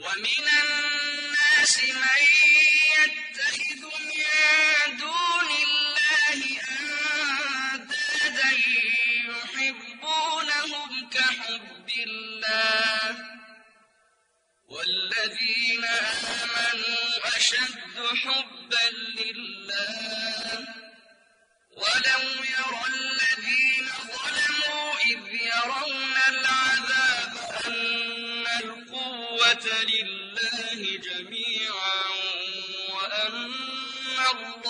ومن الناس من يتخذ من دون الله أندادا يحبونهم كحب الله والذين آمنوا أشد حبا لله ولو يرى الذين ظلموا إذ يرون العذاب أن القوة لله جميعا وأن الله